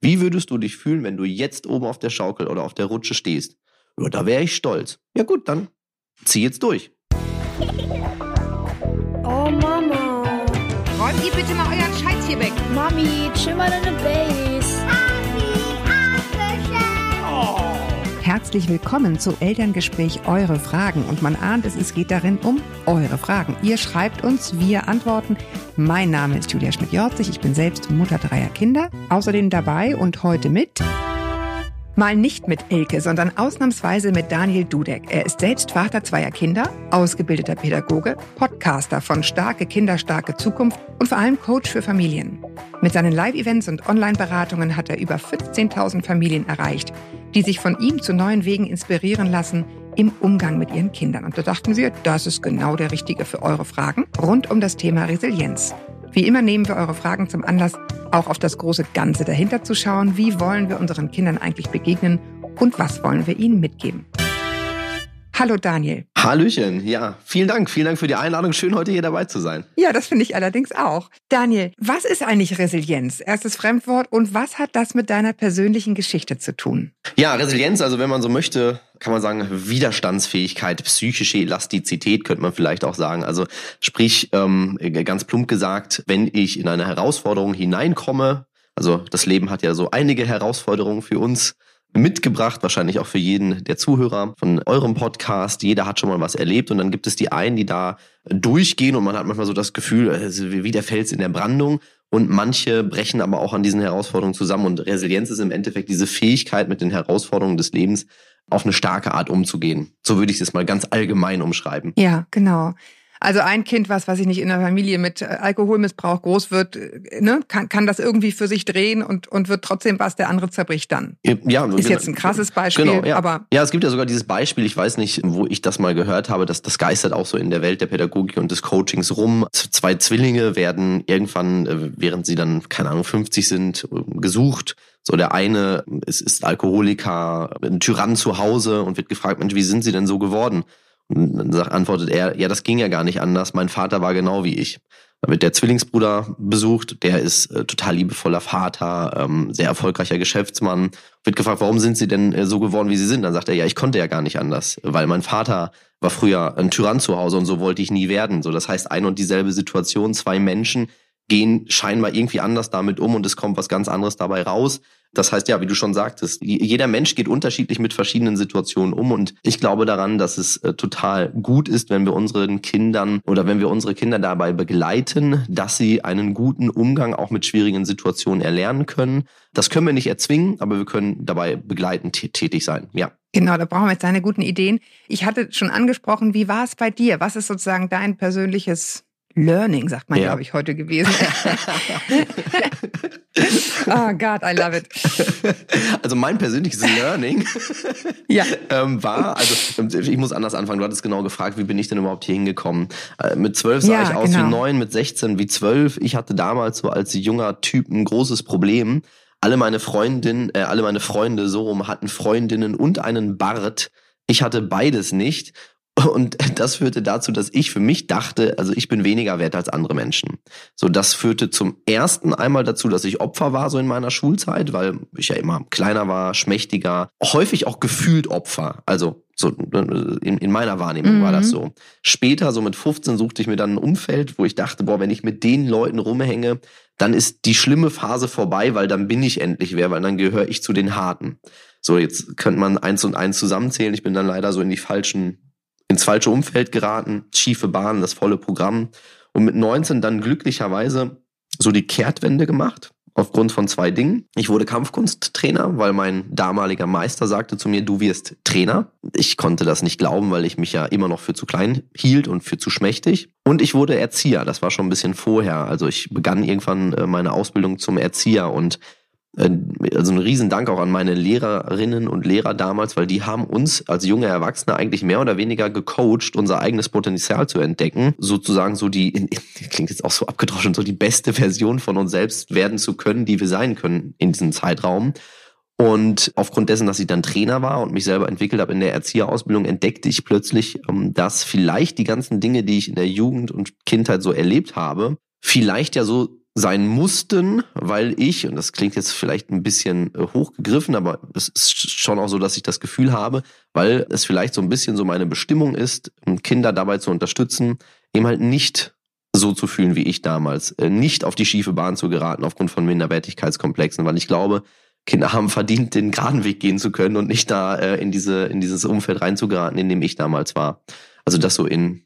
Wie würdest du dich fühlen, wenn du jetzt oben auf der Schaukel oder auf der Rutsche stehst? Ja, da wäre ich stolz. Ja gut, dann zieh jetzt durch. Oh Mama. Räumt ihr bitte mal euren Scheiß hier weg. Mami, chill mal deine Base. Herzlich willkommen zu Elterngespräch Eure Fragen. Und man ahnt es geht darin um eure Fragen. Ihr schreibt uns, wir antworten. Mein Name ist Julia Schmidt-Jorzig. Ich bin selbst Mutter 3 Kinder. Außerdem dabei und heute mit... Mal nicht mit Elke, sondern ausnahmsweise mit Daniel Dudek. Er ist selbst Vater 2 Kinder, ausgebildeter Pädagoge, Podcaster von Starke Kinder, starke Zukunft und vor allem Coach für Familien. Mit seinen Live-Events und Online-Beratungen hat er über 15.000 Familien erreicht, die sich von ihm zu neuen Wegen inspirieren lassen im Umgang mit ihren Kindern. Und da dachten wir, das ist genau der Richtige für eure Fragen rund um das Thema Resilienz. Wie immer nehmen wir eure Fragen zum Anlass, auch auf das große Ganze dahinter zu schauen. Wie wollen wir unseren Kindern eigentlich begegnen und was wollen wir ihnen mitgeben? Hallo Daniel. Hallöchen, ja, vielen Dank für die Einladung. Schön, heute hier dabei zu sein. Ja, das finde ich allerdings auch. Daniel, was ist eigentlich Resilienz? Erstes Fremdwort und was hat das mit deiner persönlichen Geschichte zu tun? Ja, Resilienz, also wenn man so möchte, kann man sagen Widerstandsfähigkeit, psychische Elastizität könnte man vielleicht auch sagen. Also sprich, ganz plump gesagt, wenn ich in eine Herausforderung hineinkomme, also das Leben hat ja so einige Herausforderungen für uns mitgebracht, wahrscheinlich auch für jeden der Zuhörer von eurem Podcast. Jeder hat schon mal was erlebt und dann gibt es die einen, die da durchgehen und man hat manchmal so das Gefühl, wie der Fels in der Brandung, und manche brechen aber auch an diesen Herausforderungen zusammen, und Resilienz ist im Endeffekt diese Fähigkeit, mit den Herausforderungen des Lebens auf eine starke Art umzugehen. So würde ich es mal ganz allgemein umschreiben. Ja, genau. Also ein Kind, was ich nicht in einer Familie mit Alkoholmissbrauch groß wird, ne, kann das irgendwie für sich drehen und wird trotzdem was, der andere zerbricht dann. Ja, ist jetzt ein krasses Beispiel, genau, ja. Aber... Ja, es gibt ja sogar dieses Beispiel, ich weiß nicht, wo ich das mal gehört habe, das geistert auch so in der Welt der Pädagogik und des Coachings rum. 2 Zwillinge werden irgendwann, während sie dann, 50 sind, gesucht. So, der eine ist Alkoholiker, ein Tyrann zu Hause und wird gefragt, Mensch, wie sind sie denn so geworden? Und dann antwortet er, ja, das ging ja gar nicht anders, mein Vater war genau wie ich. Dann wird der Zwillingsbruder besucht, der ist total liebevoller Vater, sehr erfolgreicher Geschäftsmann. Wird gefragt, warum sind sie denn so geworden, wie sie sind? Dann sagt er, ja, ich konnte ja gar nicht anders, weil mein Vater war früher ein Tyrann zu Hause und so wollte ich nie werden. So, das heißt, eine und dieselbe Situation, 2 Menschen gehen scheinbar irgendwie anders damit um und es kommt was ganz anderes dabei raus. Das heißt, ja, wie du schon sagtest, jeder Mensch geht unterschiedlich mit verschiedenen Situationen um, und ich glaube daran, dass es total gut ist, wenn wir unseren Kindern oder wenn wir unsere Kinder dabei begleiten, dass sie einen guten Umgang auch mit schwierigen Situationen erlernen können. Das können wir nicht erzwingen, aber wir können dabei begleitend tätig sein, ja. Genau, da brauchen wir jetzt deine guten Ideen. Ich hatte schon angesprochen, wie war es bei dir? Was ist sozusagen dein persönliches Learning, sagt man, glaube ich, heute gewesen. Oh God, I love it. Also mein persönliches Learning war, also ich muss anders anfangen, du hattest genau gefragt, wie bin ich denn überhaupt hier hingekommen? Mit 12 sah ich aus wie 9, mit 16 wie 12. Ich hatte damals so als junger Typ ein großes Problem. Alle meine Freunde so rum hatten Freundinnen und einen Bart. Ich hatte beides nicht. Und das führte dazu, dass ich für mich dachte, also ich bin weniger wert als andere Menschen. So, das führte zum ersten einmal dazu, dass ich Opfer war so in meiner Schulzeit, weil ich ja immer kleiner war, schmächtiger, häufig auch gefühlt Opfer. Also so in meiner Wahrnehmung war das so. Später, so mit 15, suchte ich mir dann ein Umfeld, wo ich dachte, wenn ich mit den Leuten rumhänge, dann ist die schlimme Phase vorbei, weil dann bin ich endlich wer, weil dann gehöre ich zu den Harten. So, jetzt könnte man 1 und 1 zusammenzählen. Ich bin dann leider so ins falsche Umfeld geraten, schiefe Bahn, das volle Programm. Und mit 19 dann glücklicherweise so die Kehrtwende gemacht, aufgrund von 2 Dingen. Ich wurde Kampfkunsttrainer, weil mein damaliger Meister sagte zu mir, du wirst Trainer. Ich konnte das nicht glauben, weil ich mich ja immer noch für zu klein hielt und für zu schmächtig. Und ich wurde Erzieher, das war schon ein bisschen vorher. Also ich begann irgendwann meine Ausbildung zum Erzieher, und also ein Riesendank auch an meine Lehrerinnen und Lehrer damals, weil die haben uns als junge Erwachsene eigentlich mehr oder weniger gecoacht, unser eigenes Potenzial zu entdecken, sozusagen so klingt jetzt auch so abgedroschen, so die beste Version von uns selbst werden zu können, die wir sein können in diesem Zeitraum. Und aufgrund dessen, dass ich dann Trainer war und mich selber entwickelt habe in der Erzieherausbildung, entdeckte ich plötzlich, dass vielleicht die ganzen Dinge, die ich in der Jugend und Kindheit so erlebt habe, vielleicht ja so sein mussten, weil ich, und das klingt jetzt vielleicht ein bisschen hochgegriffen, aber es ist schon auch so, dass ich das Gefühl habe, weil es vielleicht so ein bisschen so meine Bestimmung ist, Kinder dabei zu unterstützen, eben halt nicht so zu fühlen wie ich damals, nicht auf die schiefe Bahn zu geraten aufgrund von Minderwertigkeitskomplexen, weil ich glaube, Kinder haben verdient, den geraden Weg gehen zu können und nicht da in dieses Umfeld reinzugeraten, in dem ich damals war. Also das so in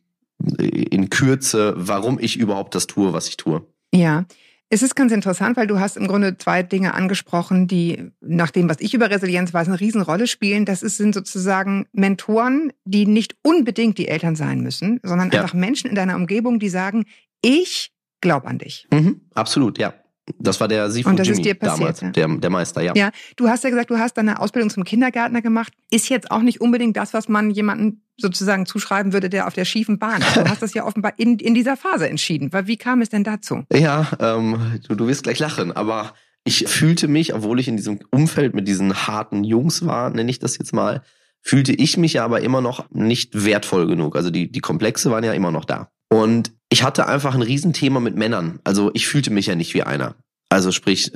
Kürze, warum ich überhaupt das tue, was ich tue. Ja, es ist ganz interessant, weil du hast im Grunde 2 Dinge angesprochen, die nach dem, was ich über Resilienz weiß, eine Riesenrolle spielen. Das sind sozusagen Mentoren, die nicht unbedingt die Eltern sein müssen, sondern einfach Menschen in deiner Umgebung, die sagen, ich glaube an dich. Absolut, ja. Das war der Sifu Jimmy damals, der Meister, ja. Ja, du hast ja gesagt, du hast deine Ausbildung zum Kindergärtner gemacht. Ist jetzt auch nicht unbedingt das, was man jemandem sozusagen zuschreiben würde, der auf der schiefen Bahn ist. Du hast das ja offenbar in dieser Phase entschieden. Wie kam es denn dazu? Ja, du wirst gleich lachen, aber ich fühlte mich, obwohl ich in diesem Umfeld mit diesen harten Jungs war, nenne ich das jetzt mal, fühlte ich mich ja aber immer noch nicht wertvoll genug. Also die Komplexe waren ja immer noch da. Und ich hatte einfach ein Riesenthema mit Männern. Also ich fühlte mich ja nicht wie einer. Also sprich,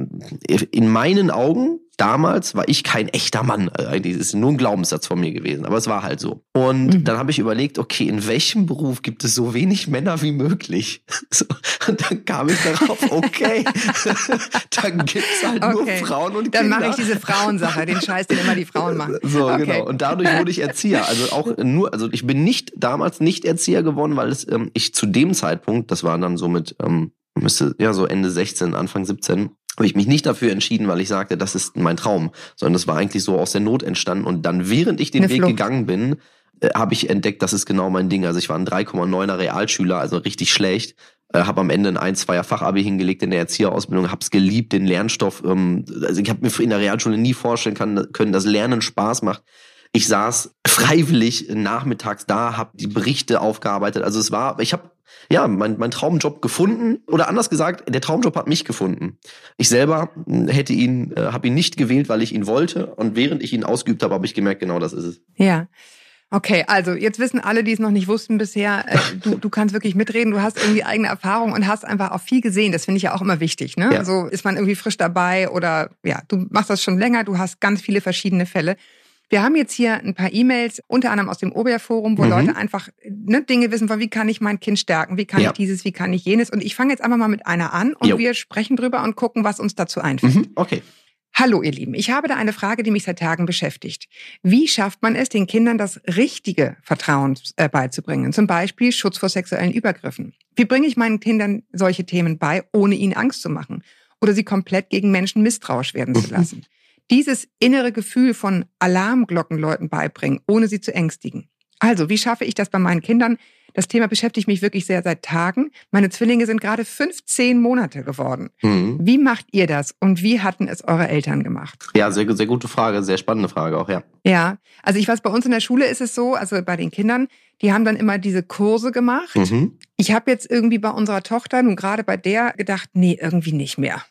in meinen Augen damals war ich kein echter Mann. Eigentlich ist nur ein Glaubenssatz von mir gewesen, aber es war halt so. Und dann habe ich überlegt, okay, in welchem Beruf gibt es so wenig Männer wie möglich? So, und dann kam ich darauf, okay, dann gibt's halt nur Frauen und Kinder. Dann mache ich diese Frauensache, den Scheiß, den immer die Frauen machen. So, genau. Und dadurch wurde ich Erzieher. Also ich bin damals nicht Erzieher geworden, weil ich zu dem Zeitpunkt, das war dann so mit so Ende 16, Anfang 17, habe ich mich nicht dafür entschieden, weil ich sagte, das ist mein Traum, sondern das war eigentlich so aus der Not entstanden. Und dann, während ich den Weg gegangen bin, habe ich entdeckt, das ist genau mein Ding. Also ich war ein 3,9er Realschüler, also richtig schlecht. Habe am Ende ein 1-2er Fachabi hingelegt in der Erzieherausbildung, habe es geliebt, den Lernstoff. Also ich habe mir in der Realschule nie vorstellen können, dass Lernen Spaß macht. Ich saß freiwillig nachmittags da, habe die Berichte aufgearbeitet. Also ich habe mein Traumjob gefunden, oder anders gesagt, der Traumjob hat mich gefunden. Ich selber habe ihn nicht gewählt, weil ich ihn wollte, und während ich ihn ausgeübt habe ich gemerkt, genau das ist es. Ja. Okay, also jetzt wissen alle, die es noch nicht wussten bisher, du kannst wirklich mitreden, du hast irgendwie eigene Erfahrung und hast einfach auch viel gesehen. Das finde ich ja auch immer wichtig, ne? Ja. Also ist man irgendwie frisch dabei oder du machst das schon länger, du hast ganz viele verschiedene Fälle. Wir haben jetzt hier ein paar E-Mails, unter anderem aus dem Oberforum, wo Leute einfach Dinge wissen, wie kann ich mein Kind stärken, wie kann ich dieses, wie kann ich jenes. Und ich fange jetzt einfach mal mit einer an und wir sprechen drüber und gucken, was uns dazu einfällt. Okay. Hallo ihr Lieben, ich habe da eine Frage, die mich seit Tagen beschäftigt. Wie schafft man es, den Kindern das richtige Vertrauen beizubringen? Zum Beispiel Schutz vor sexuellen Übergriffen. Wie bringe ich meinen Kindern solche Themen bei, ohne ihnen Angst zu machen? Oder sie komplett gegen Menschen misstrauisch werden zu lassen? Dieses innere Gefühl von Alarmglockenläuten beibringen, ohne sie zu ängstigen. Also, wie schaffe ich das bei meinen Kindern? Das Thema beschäftigt mich wirklich sehr seit Tagen. Meine Zwillinge sind gerade 15 Monate geworden. Wie macht ihr das und wie hatten es eure Eltern gemacht? Ja, sehr, sehr gute Frage, sehr spannende Frage auch, ja. Ja, also ich weiß, bei uns in der Schule ist es so, also bei den Kindern, die haben dann immer diese Kurse gemacht. Ich habe jetzt irgendwie bei unserer Tochter, nun gerade bei der, gedacht, nee, irgendwie nicht mehr.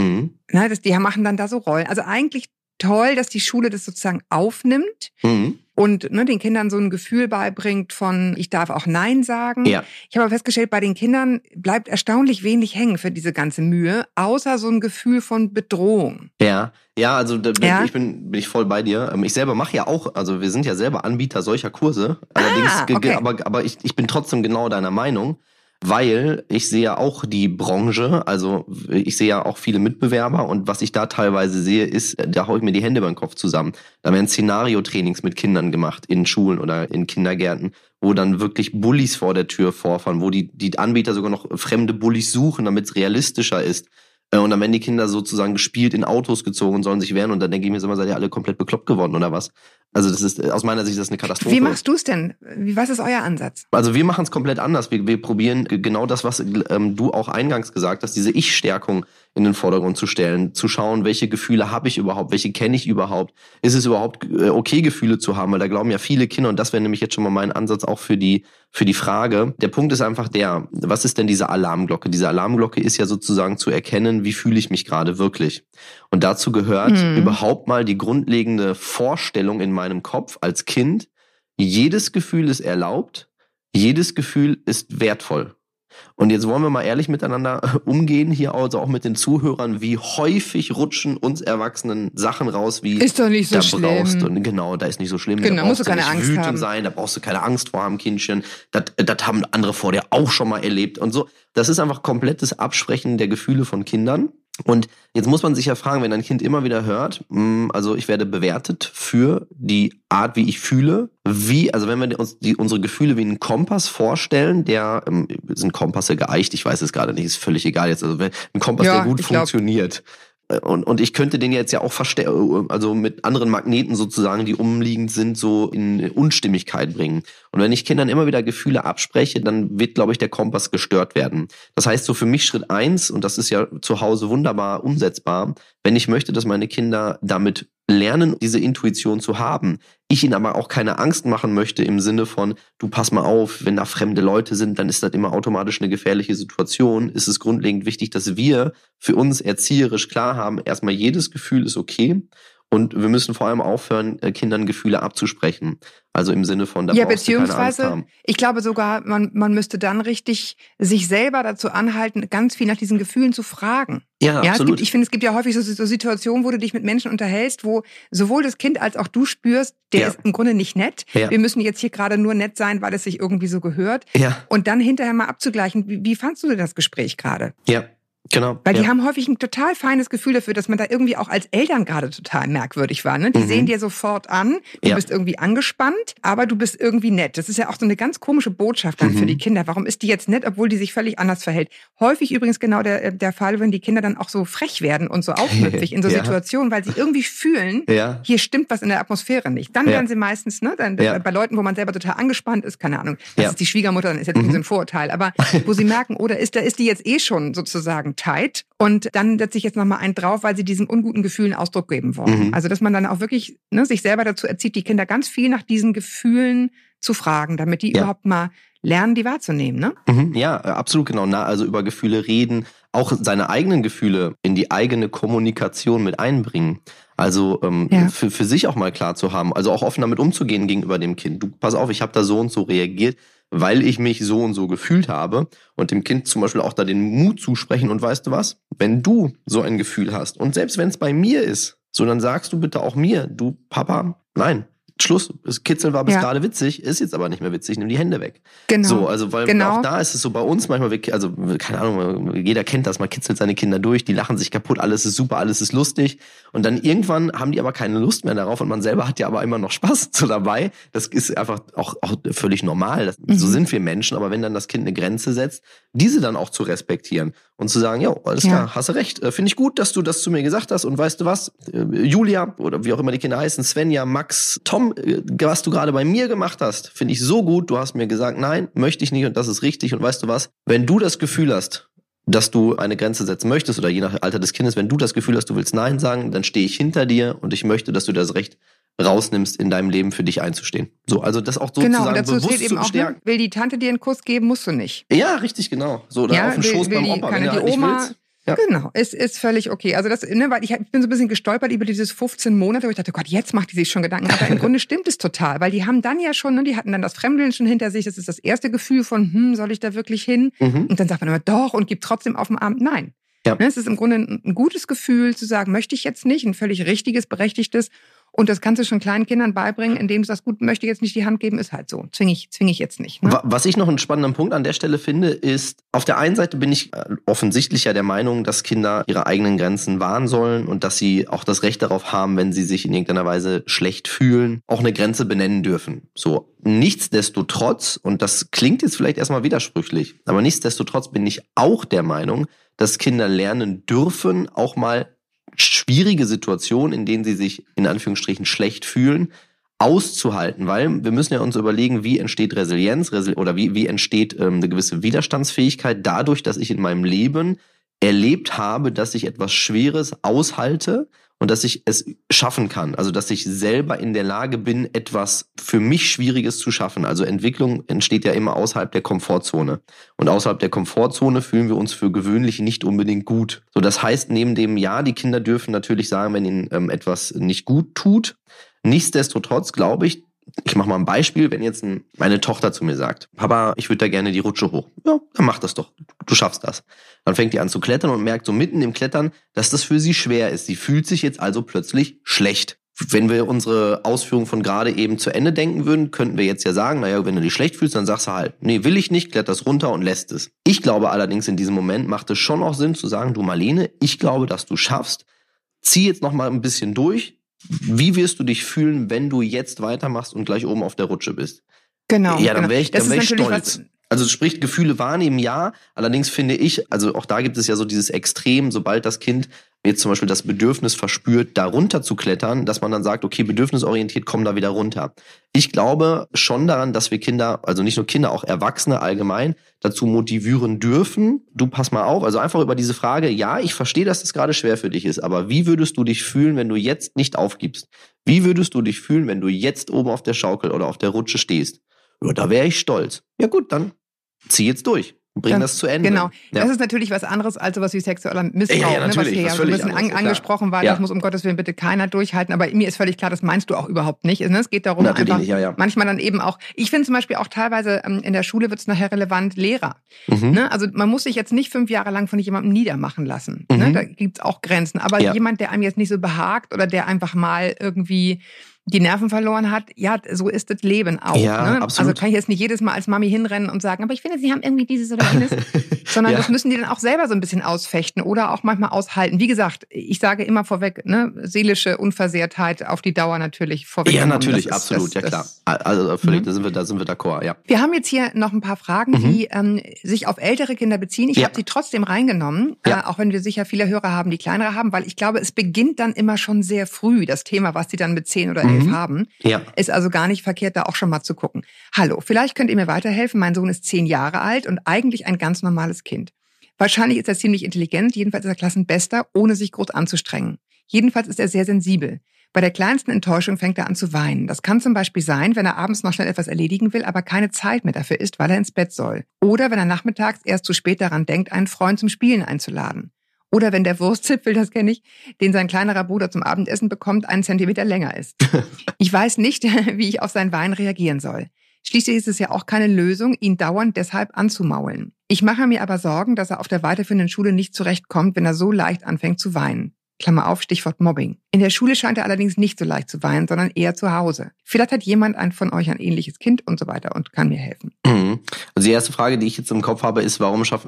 Die machen dann da so Rollen. Also eigentlich toll, dass die Schule das sozusagen aufnimmt und den Kindern so ein Gefühl beibringt von, ich darf auch Nein sagen. Ja. Ich habe aber festgestellt, bei den Kindern bleibt erstaunlich wenig hängen für diese ganze Mühe, außer so ein Gefühl von Bedrohung. Ja, also bin ich voll bei dir. Ich selber mache ja auch, also wir sind ja selber Anbieter solcher Kurse. Allerdings, aber ich bin trotzdem genau deiner Meinung. Weil ich sehe ja auch die Branche, also ich sehe ja auch viele Mitbewerber, und was ich da teilweise sehe, ist, da haue ich mir die Hände über den Kopf zusammen. Da werden Szenario-Trainings mit Kindern gemacht in Schulen oder in Kindergärten, wo dann wirklich Bullies vor der Tür vorfahren, wo die Anbieter sogar noch fremde Bullies suchen, damit es realistischer ist. Und dann werden die Kinder sozusagen gespielt in Autos gezogen und sollen sich wehren, und dann denke ich mir so immer, seid ihr alle komplett bekloppt geworden oder was? Also das ist aus meiner Sicht eine Katastrophe. Wie machst du es denn? Was ist euer Ansatz? Also wir machen es komplett anders. Wir probieren genau das, was du auch eingangs gesagt hast, diese Ich-Stärkung in den Vordergrund zu stellen, zu schauen, welche Gefühle habe ich überhaupt, welche kenne ich überhaupt, ist es überhaupt okay, Gefühle zu haben, weil da glauben ja viele Kinder, und das wäre nämlich jetzt schon mal mein Ansatz auch für die Frage. Der Punkt ist einfach was ist denn diese Alarmglocke? Diese Alarmglocke ist ja sozusagen zu erkennen, wie fühle ich mich gerade wirklich. Und dazu gehört überhaupt mal die grundlegende Vorstellung in meinem Kopf als Kind, jedes Gefühl ist erlaubt, jedes Gefühl ist wertvoll. Und jetzt wollen wir mal ehrlich miteinander umgehen, hier also auch mit den Zuhörern, wie häufig rutschen uns Erwachsenen Sachen raus, wie ist doch nicht so schlimm. Und genau, da ist nicht so schlimm. Genau, da musst du keine Angst wütend haben. Sein, da brauchst du keine Angst vor haben, Kindchen. Das haben andere vor dir auch schon mal erlebt und so. Das ist einfach komplettes Absprechen der Gefühle von Kindern. Und jetzt muss man sich ja fragen, wenn ein Kind immer wieder hört, also ich werde bewertet für die Art, wie ich fühle, also wenn wir uns unsere Gefühle wie einen Kompass vorstellen, sind Kompasse geeicht, ich weiß es gerade nicht, ist völlig egal jetzt, also ein Kompass, der gut funktioniert. Und ich könnte den jetzt ja auch also mit anderen Magneten sozusagen, die umliegend sind, so in Unstimmigkeit bringen. Und wenn ich Kindern immer wieder Gefühle abspreche, dann wird, glaube ich, der Kompass gestört werden. Das heißt, so für mich Schritt 1, und das ist ja zu Hause wunderbar umsetzbar, wenn ich möchte, dass meine Kinder damit lernen, diese Intuition zu haben, ich ihnen aber auch keine Angst machen möchte im Sinne von, du pass mal auf, wenn da fremde Leute sind, dann ist das immer automatisch eine gefährliche Situation, ist es grundlegend wichtig, dass wir für uns erzieherisch klar haben, erstmal jedes Gefühl ist okay und wir müssen vor allem aufhören, Kindern Gefühle abzusprechen. Also im Sinne von, da brauchst du keine Angst haben. Ich glaube sogar, man müsste dann richtig sich selber dazu anhalten, ganz viel nach diesen Gefühlen zu fragen. Ja, absolut. Ich finde, es gibt ja häufig so Situationen, wo du dich mit Menschen unterhältst, wo sowohl das Kind als auch du spürst, der ist im Grunde nicht nett. Ja. Wir müssen jetzt hier gerade nur nett sein, weil es sich irgendwie so gehört. Ja. Und dann hinterher mal abzugleichen, wie fandst du das Gespräch gerade? Ja. Genau. Weil die haben häufig ein total feines Gefühl dafür, dass man da irgendwie auch als Eltern gerade total merkwürdig war. Ne? Die sehen dir sofort an, du bist irgendwie angespannt, aber du bist irgendwie nett. Das ist ja auch so eine ganz komische Botschaft dann für die Kinder. Warum ist die jetzt nett, obwohl die sich völlig anders verhält? Häufig übrigens genau der Fall, wenn die Kinder dann auch so frech werden und so aufmüpfig in so Situationen, weil sie irgendwie fühlen, hier stimmt was in der Atmosphäre nicht. Dann werden sie meistens, bei Leuten, wo man selber total angespannt ist, keine Ahnung, das ist die Schwiegermutter, dann ist jetzt irgendwie so ein Vorurteil, aber wo sie merken, oder ist die jetzt eh schon sozusagen tight und dann setze ich jetzt nochmal einen drauf, weil sie diesen unguten Gefühlen Ausdruck geben wollen. Also, dass man dann auch wirklich sich selber dazu erzieht, die Kinder ganz viel nach diesen Gefühlen zu fragen, damit die überhaupt mal lernen, die wahrzunehmen, ne? Ja, absolut genau. Also über Gefühle reden, auch seine eigenen Gefühle in die eigene Kommunikation mit einbringen. Also für sich auch mal klar zu haben, also auch offen damit umzugehen gegenüber dem Kind. Du, pass auf, ich habe da so und so reagiert, weil ich mich so und so gefühlt habe und dem Kind zum Beispiel auch da den Mut zusprechen und weißt du was, wenn du so ein Gefühl hast und selbst wenn es bei mir ist, so dann sagst du bitte auch mir, du Papa, nein, Schluss, das Kitzeln war bis gerade witzig, ist jetzt aber nicht mehr witzig, nimm die Hände weg. Genau. So, also weil auch da ist es so bei uns manchmal, also keine Ahnung, jeder kennt das, man kitzelt seine Kinder durch, die lachen sich kaputt, alles ist super, alles ist lustig und dann irgendwann haben die aber keine Lust mehr darauf und man selber hat ja aber immer noch Spaß so dabei. Das ist einfach auch völlig normal, so sind wir Menschen, aber wenn dann das Kind eine Grenze setzt, diese dann auch zu respektieren und zu sagen, ja, alles klar, hast du recht, finde ich gut, dass du das zu mir gesagt hast und weißt du was, Julia oder wie auch immer die Kinder heißen, Svenja, Max, Tom, was du gerade bei mir gemacht hast, finde ich so gut, du hast mir gesagt, nein, möchte ich nicht und das ist richtig und weißt du was, wenn du das Gefühl hast, dass du eine Grenze setzen möchtest oder je nach Alter des Kindes, wenn du das Gefühl hast, du willst Nein sagen, dann stehe ich hinter dir und ich möchte, dass du das Recht rausnimmst, in deinem Leben für dich einzustehen. So, also das auch sozusagen dazu bewusst eben zu auch, bestärken. Will die Tante dir einen Kuss geben, musst du nicht. Ja, richtig, genau. So, oder auf den Schoß beim Opa, wenn du halt nicht willst. Ja. Genau, ist völlig okay. Also das, weil ich bin so ein bisschen gestolpert über dieses 15 Monate, wo ich dachte, Gott, jetzt macht die sich schon Gedanken. Aber im Grunde stimmt es total, weil die haben dann ja schon, die hatten dann das Fremdeln schon hinter sich. Das ist das erste Gefühl von, soll ich da wirklich hin? Und dann sagt man immer, doch, und gibt trotzdem auf dem Arm, nein. Ja. Es ist im Grunde ein gutes Gefühl zu sagen, möchte ich jetzt nicht, ein völlig richtiges, berechtigtes. Und das kannst du schon kleinen Kindern beibringen, indem du das gut, möchte jetzt nicht die Hand geben, ist halt so. Zwinge ich jetzt nicht. Ne? Was ich noch einen spannenden Punkt an der Stelle finde, ist, auf der einen Seite bin ich offensichtlich ja der Meinung, dass Kinder ihre eigenen Grenzen wahren sollen und dass sie auch das Recht darauf haben, wenn sie sich in irgendeiner Weise schlecht fühlen, auch eine Grenze benennen dürfen. So, nichtsdestotrotz, und das klingt jetzt vielleicht erstmal widersprüchlich, aber nichtsdestotrotz bin ich auch der Meinung, dass Kinder lernen dürfen, auch mal schwierige Situationen, in denen sie sich in Anführungsstrichen schlecht fühlen, auszuhalten, weil wir müssen ja uns überlegen, wie entsteht Resilienz oder wie entsteht eine gewisse Widerstandsfähigkeit dadurch, dass ich in meinem Leben erlebt habe, dass ich etwas Schweres aushalte und dass ich es schaffen kann. Also dass ich selber in der Lage bin, etwas für mich Schwieriges zu schaffen. Also Entwicklung entsteht ja immer außerhalb der Komfortzone. Und außerhalb der Komfortzone fühlen wir uns für gewöhnlich nicht unbedingt gut. So, das heißt, neben dem die Kinder dürfen natürlich sagen, wenn ihnen etwas nicht gut tut. Nichtsdestotrotz glaube ich, ich mache mal ein Beispiel, wenn jetzt meine Tochter zu mir sagt, Papa, ich würde da gerne die Rutsche hoch. Ja, dann mach das doch. Du schaffst das. Dann fängt die an zu klettern und merkt so mitten im Klettern, dass das für sie schwer ist. Sie fühlt sich jetzt also plötzlich schlecht. Wenn wir unsere Ausführung von gerade eben zu Ende denken würden, könnten wir jetzt ja sagen, naja, wenn du dich schlecht fühlst, dann sagst du halt, nee, will ich nicht, kletterst runter und lässt es. Ich glaube allerdings, in diesem Moment macht es schon auch Sinn zu sagen, du Marlene, ich glaube, dass du schaffst, zieh jetzt noch mal ein bisschen durch. Wie wirst du dich fühlen, wenn du jetzt weitermachst und gleich oben auf der Rutsche bist? Genau. Ja, dann wäre ich stolz. Also sprich, Gefühle wahrnehmen, ja. Allerdings finde ich, also auch da gibt es ja so dieses Extrem, sobald das Kind jetzt zum Beispiel das Bedürfnis verspürt, da runter zu klettern, dass man dann sagt, okay, bedürfnisorientiert, komm da wieder runter. Ich glaube schon daran, dass wir Kinder, also nicht nur Kinder, auch Erwachsene allgemein, dazu motivieren dürfen. Du pass mal auf, also einfach über diese Frage, ja, ich verstehe, dass das gerade schwer für dich ist, aber wie würdest du dich fühlen, wenn du jetzt nicht aufgibst? Wie würdest du dich fühlen, wenn du jetzt oben auf der Schaukel oder auf der Rutsche stehst? Ja, da wäre ich stolz. Ja gut, dann zieh jetzt durch. Bring das zu Ende. Genau. Ja. Das ist natürlich was anderes als sowas wie sexueller Missbrauch, ja, was hier ja so ein bisschen angesprochen war. Ja. Das muss um Gottes Willen bitte keiner durchhalten. Aber mir ist völlig klar, das meinst du auch überhaupt nicht. Es geht darum, natürlich einfach nicht, manchmal dann eben auch, ich finde zum Beispiel auch teilweise in der Schule wird es nachher relevant, Lehrer. Ne? Also man muss sich jetzt nicht 5 Jahre lang von jemandem niedermachen lassen. Ne? Da gibt's auch Grenzen. Aber jemand, der einem jetzt nicht so behagt oder der einfach mal irgendwie die Nerven verloren hat, ja, so ist das Leben auch. Ja, ne? absolut. Also kann ich jetzt nicht jedes Mal als Mami hinrennen und sagen, aber ich finde, sie haben irgendwie dieses oder jenes, sondern das müssen die dann auch selber so ein bisschen ausfechten oder auch manchmal aushalten. Wie gesagt, ich sage immer vorweg, ne, seelische Unversehrtheit auf die Dauer natürlich vorweg. Ja, natürlich, absolut, klar. Also völlig, da sind wir d'accord, ja. Wir haben jetzt hier noch ein paar Fragen, die sich auf ältere Kinder beziehen. Ich habe sie trotzdem reingenommen, auch wenn wir sicher viele Hörer haben, die kleinere haben, weil ich glaube, es beginnt dann immer schon sehr früh, das Thema, was sie dann mit 10 oder 11 haben. Ja. Ist also gar nicht verkehrt, da auch schon mal zu gucken. Hallo, vielleicht könnt ihr mir weiterhelfen. Mein Sohn ist 10 Jahre alt und eigentlich ein ganz normales Kind. Wahrscheinlich ist er ziemlich intelligent, jedenfalls ist er Klassenbester, ohne sich groß anzustrengen. Jedenfalls ist er sehr sensibel. Bei der kleinsten Enttäuschung fängt er an zu weinen. Das kann zum Beispiel sein, wenn er abends noch schnell etwas erledigen will, aber keine Zeit mehr dafür ist, weil er ins Bett soll. Oder wenn er nachmittags erst zu spät daran denkt, einen Freund zum Spielen einzuladen. Oder wenn der Wurstzipfel, das kenne ich, den sein kleinerer Bruder zum Abendessen bekommt, 1 Zentimeter länger ist. Ich weiß nicht, wie ich auf sein Weinen reagieren soll. Schließlich ist es ja auch keine Lösung, ihn dauernd deshalb anzumaulen. Ich mache mir aber Sorgen, dass er auf der weiterführenden Schule nicht zurechtkommt, wenn er so leicht anfängt zu weinen. Klammer auf, Stichwort Mobbing. In der Schule scheint er allerdings nicht so leicht zu weinen, sondern eher zu Hause. Vielleicht hat jemand von euch ein ähnliches Kind und so weiter und kann mir helfen. Also die erste Frage, die ich jetzt im Kopf habe, ist,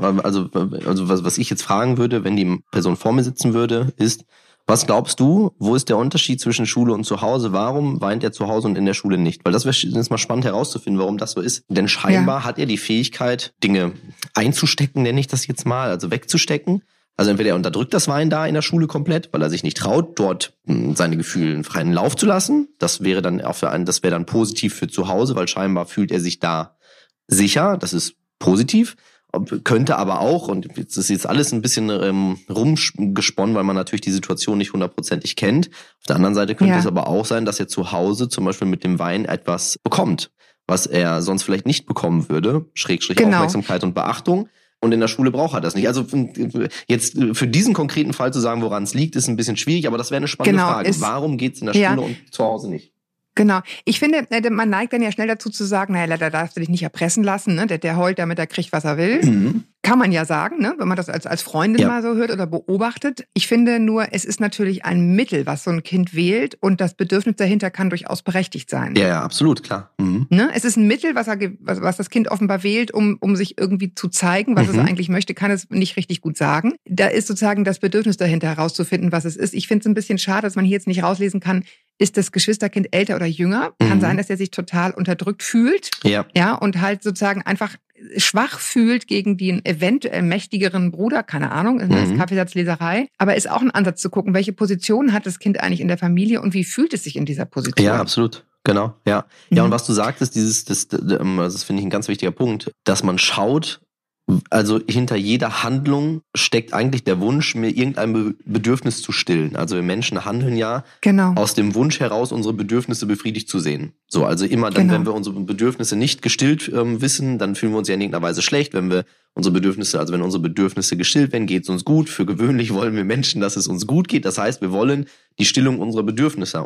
was ich jetzt fragen würde, wenn die Person vor mir sitzen würde, ist, was glaubst du, wo ist der Unterschied zwischen Schule und zu Hause? Warum weint er zu Hause und in der Schule nicht? Weil das wäre jetzt mal spannend herauszufinden, warum das so ist. Denn scheinbar hat er die Fähigkeit, Dinge einzustecken, nenne ich das jetzt mal, also wegzustecken. Also entweder er unterdrückt das Weinen da in der Schule komplett, weil er sich nicht traut, dort seine Gefühle in freien Lauf zu lassen. Das wäre dann das wäre dann positiv für zu Hause, weil scheinbar fühlt er sich da sicher. Das ist positiv. Könnte aber auch, und das ist jetzt alles ein bisschen rumgesponnen, weil man natürlich die Situation nicht 100%ig kennt. Auf der anderen Seite könnte es aber auch sein, dass er zu Hause zum Beispiel mit dem Wein etwas bekommt, was er sonst vielleicht nicht bekommen würde. Schrägstrich Aufmerksamkeit und Beachtung. Und in der Schule braucht er das nicht. Also jetzt für diesen konkreten Fall zu sagen, woran es liegt, ist ein bisschen schwierig, aber das wäre eine spannende Frage. Warum geht's in der Schule und zu Hause nicht? Genau. Ich finde, man neigt dann ja schnell dazu zu sagen, naja, da darfst du dich nicht erpressen lassen, ne? Der heult, damit er kriegt, was er will. Kann man ja sagen, ne? Wenn man das als Freundin mal so hört oder beobachtet. Ich finde nur, es ist natürlich ein Mittel, was so ein Kind wählt und das Bedürfnis dahinter kann durchaus berechtigt sein. Ja, absolut, klar. Ne? Es ist ein Mittel, was das Kind offenbar wählt, um sich irgendwie zu zeigen, was es eigentlich möchte, kann es nicht richtig gut sagen. Da ist sozusagen das Bedürfnis dahinter herauszufinden, was es ist. Ich finde es ein bisschen schade, dass man hier jetzt nicht rauslesen kann, ist das Geschwisterkind älter oder jünger? Kann sein, dass er sich total unterdrückt fühlt. Ja, und halt sozusagen einfach schwach fühlt gegen den eventuell mächtigeren Bruder, keine Ahnung, das ist Kaffeesatzleserei. Aber ist auch ein Ansatz zu gucken, welche Position hat das Kind eigentlich in der Familie und wie fühlt es sich in dieser Position? Ja, absolut. Genau, ja. Ja, und was du sagtest, das finde ich ein ganz wichtiger Punkt, dass man schaut, also hinter jeder Handlung steckt eigentlich der Wunsch, mir irgendein Bedürfnis zu stillen. Also wir Menschen handeln ja aus dem Wunsch heraus, unsere Bedürfnisse befriedigt zu sehen. So, also immer dann, wenn wir unsere Bedürfnisse nicht gestillt wissen, dann fühlen wir uns ja in irgendeiner Weise schlecht. Wenn unsere Bedürfnisse gestillt werden, geht es uns gut. Für gewöhnlich wollen wir Menschen, dass es uns gut geht. Das heißt, wir wollen die Stillung unserer Bedürfnisse. Und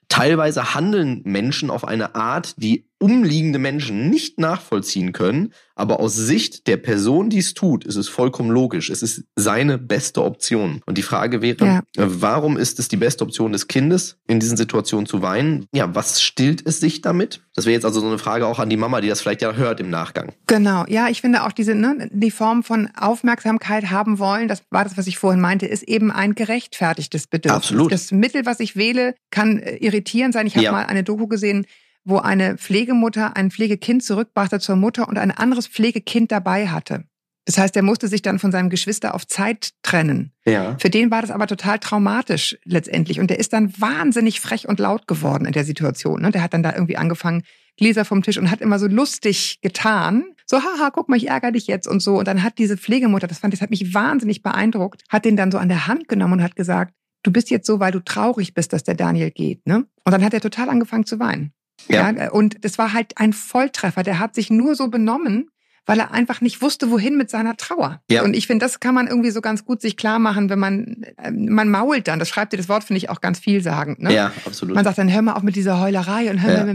Teilweise handeln Menschen auf eine Art, die umliegende Menschen nicht nachvollziehen können, aber aus Sicht der Person, die es tut, ist es vollkommen logisch. Es ist seine beste Option. Und die Frage wäre, warum ist es die beste Option des Kindes, in diesen Situationen zu weinen? Ja, was stillt es sich damit? Das wäre jetzt also so eine Frage auch an die Mama, die das vielleicht ja hört im Nachgang. Genau, ja, ich finde auch die Form von Aufmerksamkeit haben wollen, das war das, was ich vorhin meinte, ist eben ein gerechtfertigtes Bedürfnis. Absolut. Das Mittel, was ich wähle, kann irritierend sein. Ich habe mal eine Doku gesehen, wo eine Pflegemutter ein Pflegekind zurückbrachte zur Mutter und ein anderes Pflegekind dabei hatte. Das heißt, er musste sich dann von seinem Geschwister auf Zeit trennen. Ja. Für den war das aber total traumatisch letztendlich. Und der ist dann wahnsinnig frech und laut geworden in der Situation. Der hat dann da irgendwie angefangen, Gläser vom Tisch und hat immer so lustig getan. So, haha, guck mal, ich ärgere dich jetzt und so. Und dann hat diese Pflegemutter, das hat mich wahnsinnig beeindruckt, hat den dann so an der Hand genommen und hat gesagt, du bist jetzt so, weil du traurig bist, dass der Daniel geht. Und dann hat er total angefangen zu weinen. Ja. Und das war halt ein Volltreffer. Der hat sich nur so benommen, weil er einfach nicht wusste, wohin mit seiner Trauer. Ja. Und ich finde, das kann man irgendwie so ganz gut sich klar machen, wenn man mault dann. Das schreibt dir das Wort, finde ich, auch ganz vielsagend. Ne? Ja, absolut. Man sagt dann, hör mal auf mit dieser Heulerei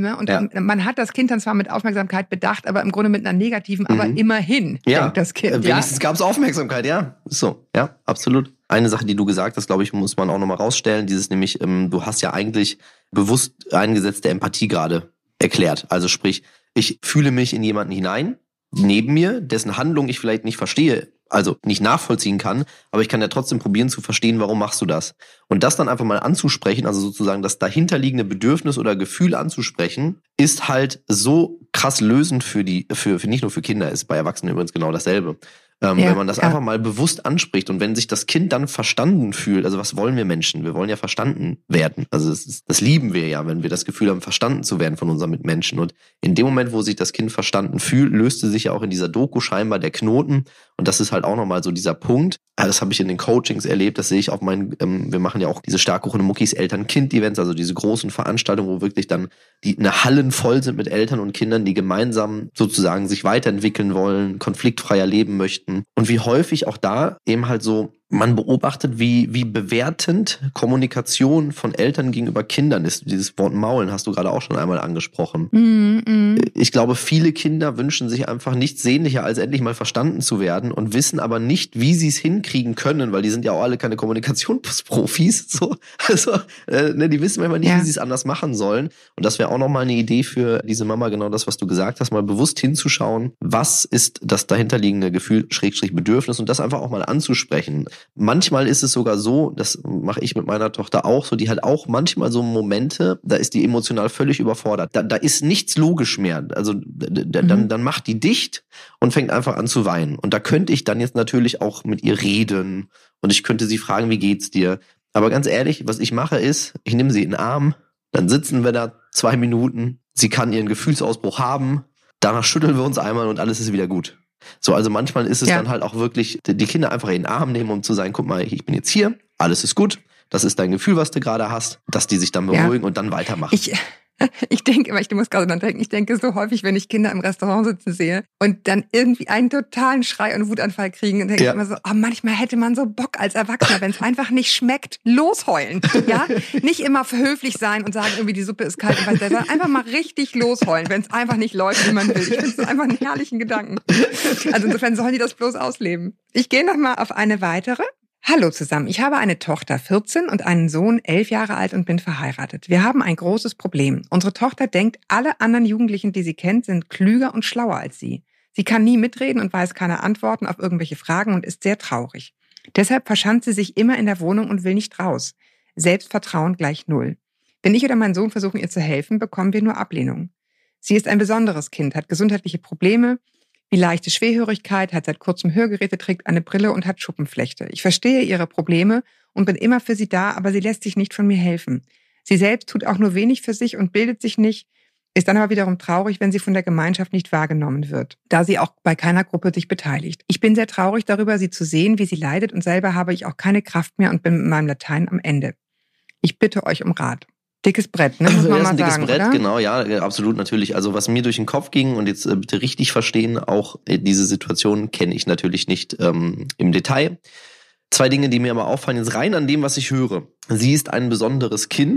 und man hat das Kind dann zwar mit Aufmerksamkeit bedacht, aber im Grunde mit einer negativen, aber immerhin denkt das Kind. Wenigstens gab es Aufmerksamkeit, ja. So, ja, absolut. Eine Sache, die du gesagt hast, glaube ich, muss man auch nochmal rausstellen, dieses nämlich, du hast ja eigentlich bewusst eingesetzte Empathie gerade erklärt. Also sprich, ich fühle mich in jemanden hinein, neben mir, dessen Handlung ich vielleicht nicht verstehe, also nicht nachvollziehen kann, aber ich kann ja trotzdem probieren zu verstehen, warum machst du das? Und das dann einfach mal anzusprechen, also sozusagen das dahinterliegende Bedürfnis oder Gefühl anzusprechen, ist halt so krass lösend für nicht nur für Kinder, ist bei Erwachsenen übrigens genau dasselbe. Wenn man das einfach mal bewusst anspricht und wenn sich das Kind dann verstanden fühlt, also was wollen wir Menschen? Wir wollen ja verstanden werden. Also das lieben wir ja, wenn wir das Gefühl haben, verstanden zu werden von unseren Mitmenschen. Und in dem Moment, wo sich das Kind verstanden fühlt, löste sich ja auch in dieser Doku scheinbar der Knoten. Und das ist halt auch nochmal so dieser Punkt. Das habe ich in den Coachings erlebt, das sehe ich auf wir machen ja auch diese Starkkuchen Muckis Eltern-Kind-Events, also diese großen Veranstaltungen, wo wirklich dann eine Hallen voll sind mit Eltern und Kindern, die gemeinsam sozusagen sich weiterentwickeln wollen, konfliktfreier leben möchten. Und wie häufig auch da eben halt so man beobachtet, wie bewertend Kommunikation von Eltern gegenüber Kindern ist. Dieses Wort Maulen hast du gerade auch schon einmal angesprochen. Ich glaube, viele Kinder wünschen sich einfach nichts sehnlicher, als endlich mal verstanden zu werden und wissen aber nicht, wie sie es hinkriegen können, weil die sind ja auch alle keine Kommunikationsprofis. So. Also, die wissen manchmal nicht, wie sie es anders machen sollen. Und das wäre auch nochmal eine Idee für diese Mama, genau das, was du gesagt hast, mal bewusst hinzuschauen, was ist das dahinterliegende Gefühl, Schrägstrich Bedürfnis und das einfach auch mal anzusprechen. Manchmal ist es sogar so, das mache ich mit meiner Tochter auch so, die hat auch manchmal so Momente, da ist die emotional völlig überfordert. Da ist nichts logisch mehr. Also dann macht die dicht und fängt einfach an zu weinen. Und da könnte ich dann jetzt natürlich auch mit ihr reden und ich könnte sie fragen, wie geht's dir? Aber ganz ehrlich, was ich mache ist, ich nehme sie in den Arm, dann sitzen wir da 2 Minuten, sie kann ihren Gefühlsausbruch haben, danach schütteln wir uns einmal und alles ist wieder gut. So, also manchmal ist es dann halt auch wirklich, die Kinder einfach in den Arm nehmen, um zu sagen, guck mal, ich bin jetzt hier, alles ist gut, das ist dein Gefühl, was du gerade hast, dass die sich dann beruhigen und dann weitermachen. Ich denke immer, ich muss gerade dran denken, ich denke so häufig, wenn ich Kinder im Restaurant sitzen sehe und dann irgendwie einen totalen Schrei und Wutanfall kriegen, dann denke ich immer so, manchmal hätte man so Bock als Erwachsener, wenn es einfach nicht schmeckt, losheulen, ja? Nicht immer höflich sein und sagen, irgendwie die Suppe ist kalt und was, sondern einfach mal richtig losheulen, wenn es einfach nicht läuft, wie man will. Ich finde es einfach einen herrlichen Gedanken. Also insofern sollen die das bloß ausleben. Ich gehe noch mal auf eine weitere. Hallo zusammen, ich habe eine Tochter 14 und einen Sohn 11 Jahre alt und bin verheiratet. Wir haben ein großes Problem. Unsere Tochter denkt, alle anderen Jugendlichen, die sie kennt, sind klüger und schlauer als sie. Sie kann nie mitreden und weiß keine Antworten auf irgendwelche Fragen und ist sehr traurig. Deshalb verschanzt sie sich immer in der Wohnung und will nicht raus. Selbstvertrauen gleich 0. Wenn ich oder mein Sohn versuchen, ihr zu helfen, bekommen wir nur Ablehnung. Sie ist ein besonderes Kind, hat gesundheitliche Probleme, wie leichte Schwerhörigkeit, hat seit kurzem Hörgeräte, trägt eine Brille und hat Schuppenflechte. Ich verstehe ihre Probleme und bin immer für sie da, aber sie lässt sich nicht von mir helfen. Sie selbst tut auch nur wenig für sich und bildet sich nicht, ist dann aber wiederum traurig, wenn sie von der Gemeinschaft nicht wahrgenommen wird, da sie auch bei keiner Gruppe sich beteiligt. Ich bin sehr traurig darüber, sie zu sehen, wie sie leidet und selber habe ich auch keine Kraft mehr und bin mit meinem Latein am Ende. Ich bitte euch um Rat. Dickes Brett, ne? Muss man mal sagen, dickes Brett, oder? Genau, ja, absolut, natürlich. Also was mir durch den Kopf ging und jetzt bitte richtig verstehen, auch diese Situation kenne ich natürlich nicht im Detail. 2 Dinge, die mir aber auffallen, jetzt rein an dem, was ich höre. Sie ist ein besonderes Kind.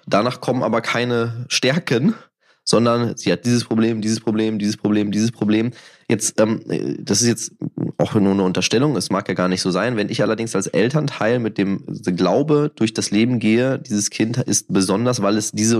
danach kommen aber keine Stärken, sondern sie hat dieses Problem. Jetzt, das ist jetzt auch nur eine Unterstellung, es mag ja gar nicht so sein. Wenn ich allerdings als Elternteil mit dem Glaube durch das Leben gehe, dieses Kind ist besonders, weil es diese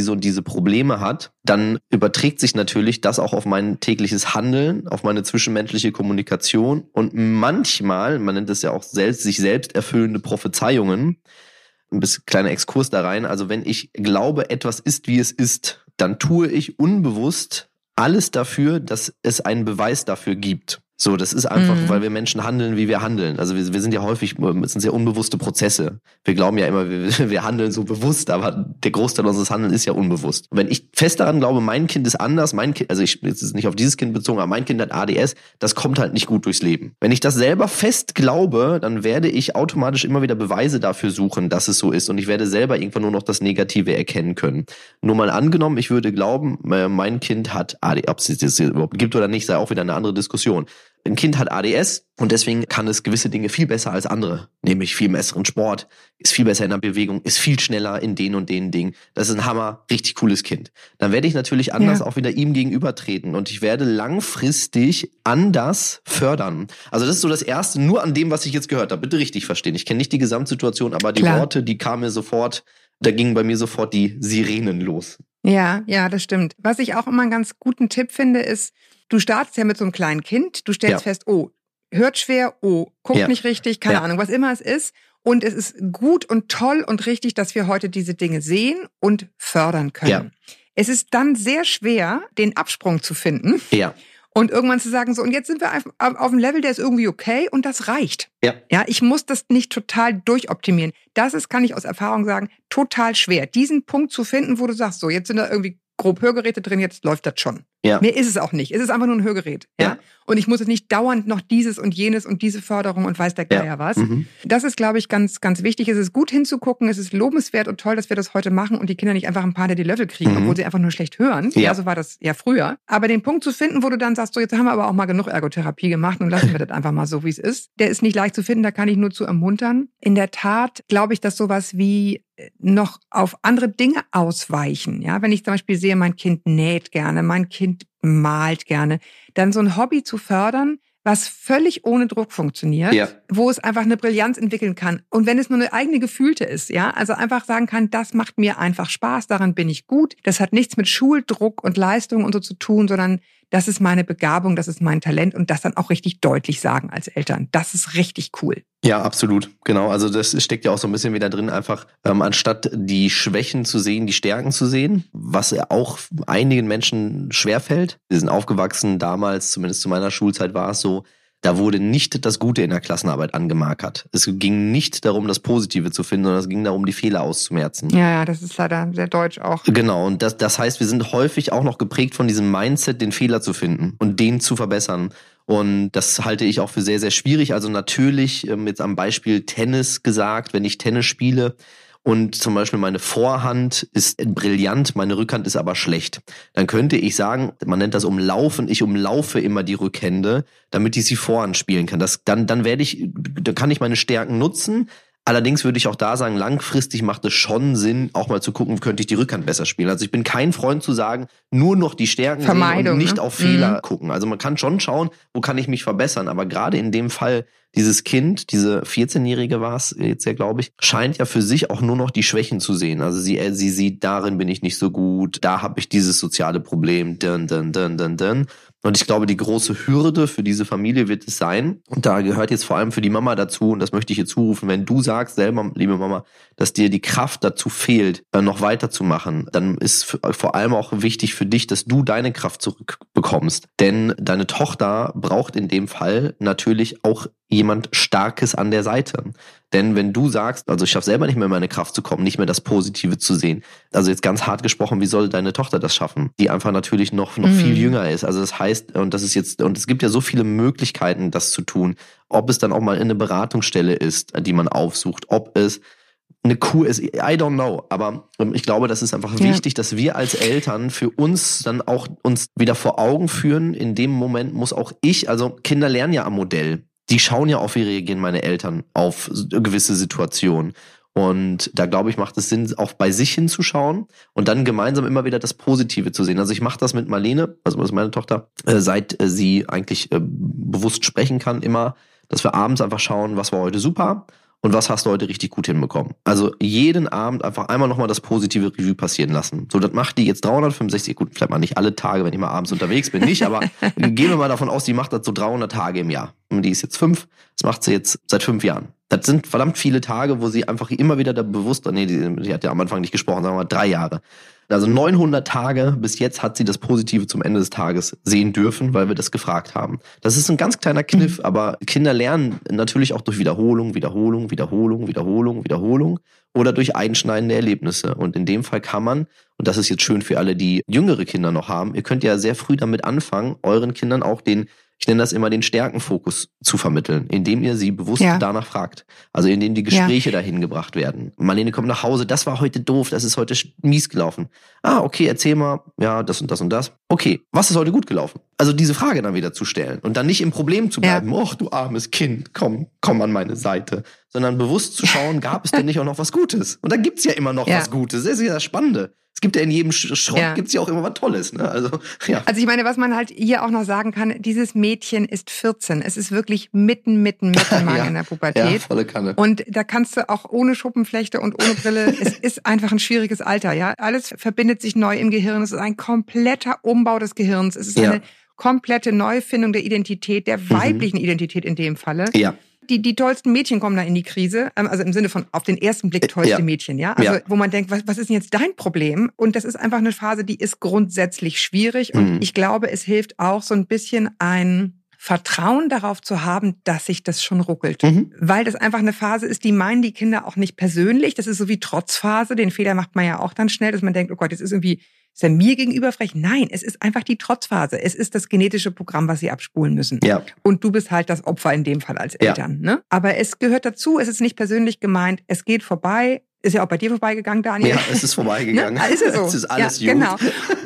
Probleme hat, dann überträgt sich natürlich das auch auf mein tägliches Handeln, auf meine zwischenmenschliche Kommunikation und manchmal, man nennt es ja auch sich selbst erfüllende Prophezeiungen, ein bisschen kleiner Exkurs da rein, also wenn ich glaube, etwas ist, wie es ist, dann tue ich unbewusst alles dafür, dass es einen Beweis dafür gibt. So, das ist einfach, weil wir Menschen handeln, wie wir handeln. Also wir sind ja häufig, es sind sehr unbewusste Prozesse. Wir glauben ja immer, wir handeln so bewusst, aber der Großteil unseres Handelns ist ja unbewusst. Und wenn ich fest daran glaube, mein Kind ist anders, also ich jetzt ist nicht auf dieses Kind bezogen, aber mein Kind hat ADS, das kommt halt nicht gut durchs Leben. Wenn ich das selber fest glaube, dann werde ich automatisch immer wieder Beweise dafür suchen, dass es so ist. Und ich werde selber irgendwann nur noch das Negative erkennen können. Nur mal angenommen, ich würde glauben, mein Kind hat ADS, ob es das überhaupt gibt oder nicht, sei auch wieder eine andere Diskussion. Ein Kind hat ADS und deswegen kann es gewisse Dinge viel besser als andere, nämlich viel besseren Sport, ist viel besser in der Bewegung, ist viel schneller in den und den Dingen. Das ist ein Hammer, richtig cooles Kind. Dann werde ich natürlich anders auch wieder ihm gegenübertreten und ich werde langfristig anders fördern. Also das ist so das Erste, nur an dem, was ich jetzt gehört habe. Bitte richtig verstehen. Ich kenne nicht die Gesamtsituation, aber die Worte, die kamen mir sofort, da gingen bei mir sofort die Sirenen los. Ja, das stimmt. Was ich auch immer einen ganz guten Tipp finde, ist, du startest ja mit so einem kleinen Kind, du stellst fest, oh, hört schwer, oh, guckt nicht richtig, keine Ahnung, was immer es ist. Und es ist gut und toll und richtig, dass wir heute diese Dinge sehen und fördern können. Ja. Es ist dann sehr schwer, den Absprung zu finden. Ja. Und irgendwann zu sagen, so, und jetzt sind wir auf einem Level, der ist irgendwie okay und das reicht. Ja, ich muss das nicht total durchoptimieren. Das ist, kann ich aus Erfahrung sagen, total schwer. Diesen Punkt zu finden, wo du sagst, so, jetzt sind da irgendwie grob Hörgeräte drin, jetzt läuft das schon. Ja. Mehr ist es auch nicht. Es ist einfach nur ein Hörgerät. Ja. Und ich muss jetzt nicht dauernd noch dieses und jenes und diese Förderung und weiß der Geier was. Das ist, glaube ich, ganz, ganz wichtig. Es ist gut hinzugucken. Es ist lobenswert und toll, dass wir das heute machen und die Kinder nicht einfach ein paar, die Level kriegen, obwohl sie einfach nur schlecht hören. Ja, so war das ja früher. Aber den Punkt zu finden, wo du dann sagst, so, jetzt haben wir aber auch mal genug Ergotherapie gemacht und lassen wir das einfach mal so, wie es ist. Der ist nicht leicht zu finden, da kann ich nur zu ermuntern. In der Tat glaube ich, dass sowas wie noch auf andere Dinge ausweichen. Ja, wenn ich zum Beispiel sehe, mein Kind näht gerne, mein Kind malt gerne, dann so ein Hobby zu fördern, was völlig ohne Druck funktioniert, wo es einfach eine Brillanz entwickeln kann. Und wenn es nur eine eigene Gefühlte ist, ja, also einfach sagen kann, das macht mir einfach Spaß, daran bin ich gut. Das hat nichts mit Schuldruck und Leistung und so zu tun, sondern das ist meine Begabung, das ist mein Talent und das dann auch richtig deutlich sagen als Eltern. Das ist richtig cool. Ja, absolut. Genau. Also das steckt ja auch so ein bisschen wieder drin, einfach anstatt die Schwächen zu sehen, die Stärken zu sehen, was ja auch einigen Menschen schwerfällt. Wir sind aufgewachsen, damals, zumindest zu meiner Schulzeit war es so, da wurde nicht das Gute in der Klassenarbeit angemarkert. Es ging nicht darum, das Positive zu finden, sondern es ging darum, die Fehler auszumerzen. Ja, das ist leider sehr deutsch auch. Genau, und das heißt, wir sind häufig auch noch geprägt von diesem Mindset, den Fehler zu finden und den zu verbessern. Und das halte ich auch für sehr, sehr schwierig. Also natürlich, jetzt am Beispiel Tennis gesagt, wenn ich Tennis spiele, und zum Beispiel meine Vorhand ist brillant, meine Rückhand ist aber schlecht. Dann könnte ich sagen, man nennt das Umlaufen, ich umlaufe immer die Rückhände, damit ich sie Vorhand spielen kann. Dann kann ich meine Stärken nutzen. Allerdings würde ich auch da sagen, langfristig macht es schon Sinn, auch mal zu gucken, könnte ich die Rückhand besser spielen. Also ich bin kein Freund zu sagen, nur noch die Stärken sehen und nicht auf Fehler gucken. Also man kann schon schauen, wo kann ich mich verbessern. Aber gerade in dem Fall, dieses Kind, diese 14-Jährige war es jetzt ja, glaube ich, scheint ja für sich auch nur noch die Schwächen zu sehen. Also sie sieht, darin bin ich nicht so gut, da habe ich dieses soziale Problem, Und ich glaube, die große Hürde für diese Familie wird es sein, und da gehört jetzt vor allem für die Mama dazu, und das möchte ich ihr zurufen, wenn du sagst selber, liebe Mama, dass dir die Kraft dazu fehlt, noch weiterzumachen, dann ist vor allem auch wichtig für dich, dass du deine Kraft zurückbekommst. Denn deine Tochter braucht in dem Fall natürlich auch jemand Starkes an der Seite. Denn wenn du sagst, also ich schaffe selber nicht mehr in meine Kraft zu kommen, nicht mehr das Positive zu sehen, also jetzt ganz hart gesprochen, wie soll deine Tochter das schaffen? Die einfach natürlich noch viel jünger ist. Also das heißt, und es gibt ja so viele Möglichkeiten, das zu tun. Ob es dann auch mal in eine Beratungsstelle ist, die man aufsucht, ob es eine Kur ist, I don't know. Aber ich glaube, das ist einfach wichtig, dass wir als Eltern für uns dann auch uns wieder vor Augen führen. In dem Moment muss auch also Kinder lernen ja am Modell. Die schauen ja auf, wie reagieren meine Eltern auf gewisse Situationen. Und da, glaube ich, macht es Sinn, auch bei sich hinzuschauen und dann gemeinsam immer wieder das Positive zu sehen. Also ich mache das mit Marlene, also das ist meine Tochter, seit sie eigentlich bewusst sprechen kann, immer, dass wir abends einfach schauen, was war heute super und was hast du heute richtig gut hinbekommen. Also jeden Abend einfach einmal nochmal das positive Review passieren lassen. So, das macht die jetzt 365, gut, vielleicht mal nicht alle Tage, wenn ich mal abends unterwegs bin, nicht, aber gehen wir mal davon aus, die macht das so 300 Tage im Jahr. Und die ist jetzt 5, das macht sie jetzt seit 5 Jahren. Das sind verdammt viele Tage, wo sie einfach immer wieder da bewusst, die hat ja am Anfang nicht gesprochen, sagen wir mal 3 Jahre. Also 900 Tage bis jetzt hat sie das Positive zum Ende des Tages sehen dürfen, weil wir das gefragt haben. Das ist ein ganz kleiner Kniff, aber Kinder lernen natürlich auch durch Wiederholung oder durch einschneidende Erlebnisse. Und in dem Fall kann man, und das ist jetzt schön für alle, die jüngere Kinder noch haben, ihr könnt ja sehr früh damit anfangen, euren Kindern auch ich nenne das immer den Stärkenfokus zu vermitteln, indem ihr sie bewusst danach fragt. Also indem die Gespräche dahin gebracht werden. Marlene kommt nach Hause, das war heute doof, das ist heute mies gelaufen. Ah, okay, erzähl mal, ja, das und das und das. Okay, was ist heute gut gelaufen? Also diese Frage dann wieder zu stellen und dann nicht im Problem zu bleiben. Och, du armes Kind, komm an meine Seite. Sondern bewusst zu schauen, gab es denn nicht auch noch was Gutes? Und da gibt's ja immer noch was Gutes. Das ist ja das Spannende. Es gibt ja in jedem Schrott gibt's ja auch immer was Tolles. Ne? Also ich meine, was man halt hier auch noch sagen kann, dieses Mädchen ist 14. Es ist wirklich mitten in der Pubertät. Ja, volle Kanne. Und da kannst du auch ohne Schuppenflechte und ohne Brille, es ist einfach ein schwieriges Alter. Ja, alles verbindet sich neu im Gehirn. Es ist ein kompletter Umbau des Gehirns. Es ist eine komplette Neufindung der Identität, der weiblichen Identität in dem Falle. Ja. Die tollsten Mädchen kommen da in die Krise, also im Sinne von auf den ersten Blick tollste Mädchen, ja. Also wo man denkt, was ist denn jetzt dein Problem? Und das ist einfach eine Phase, die ist grundsätzlich schwierig. Und ich glaube, es hilft auch so ein bisschen ein Vertrauen darauf zu haben, dass sich das schon ruckelt. Weil das einfach eine Phase ist, die meinen die Kinder auch nicht persönlich. Das ist so wie Trotzphase. Den Fehler macht man ja auch dann schnell, dass man denkt, oh Gott, ist er mir gegenüber frech? Nein, es ist einfach die Trotzphase. Es ist das genetische Programm, was sie abspulen müssen. Ja. Und du bist halt das Opfer in dem Fall als Eltern. Ne? Aber es gehört dazu, es ist nicht persönlich gemeint, es geht vorbei. Ist ja auch bei dir vorbeigegangen, Daniel. Ja, es ist vorbeigegangen. Ne? Ist es so. Es ist alles gut. Genau.